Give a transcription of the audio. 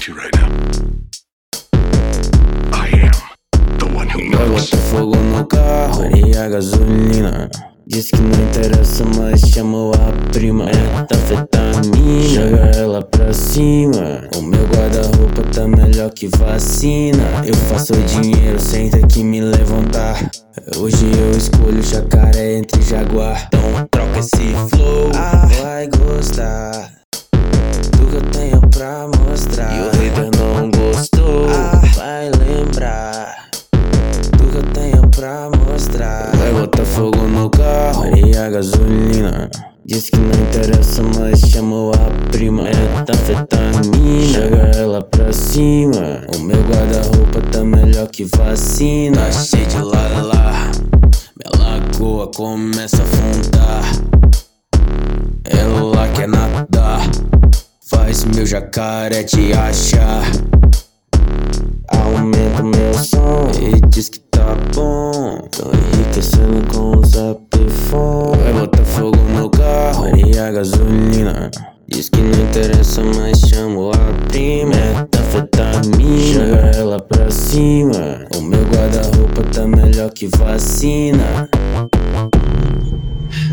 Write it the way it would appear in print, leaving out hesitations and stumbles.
to right now. I am the one who Vai knows. botar fogo no carro e a gasolina. Diz que não interessa, mas chamou a prima. Metanfetamina, joga ela pra cima. O meu guarda-roupa tá melhor que vacina. Eu faço dinheiro sem ter que me levantar. Hoje eu escolho jacaré entre jaguar. Então troca esse flow, vai gostar do que eu tenho pra mostrar. E o hater não gostou, vai lembrar do que eu tenho pra mostrar. Vai botar fogo no carro e a gasolina. Diz que não interessa, mas chamou a prima. Metanfetamina, joga ela pra cima. O meu guarda-roupa tá melhor que vacina. Tá cheio de lá. Minha lagoa começa a afundar. Ela quer nadar, faz meu jacaré te achar. Aumenta meu som e diz que tá bom. Tô enriquecendo com os iPhone. Vai botar fogo no carro e a gasolina. Diz que não interessa, mas chamo a prima. Metanfetamina, joga ela pra cima. O meu guarda-roupa tá melhor que vacina.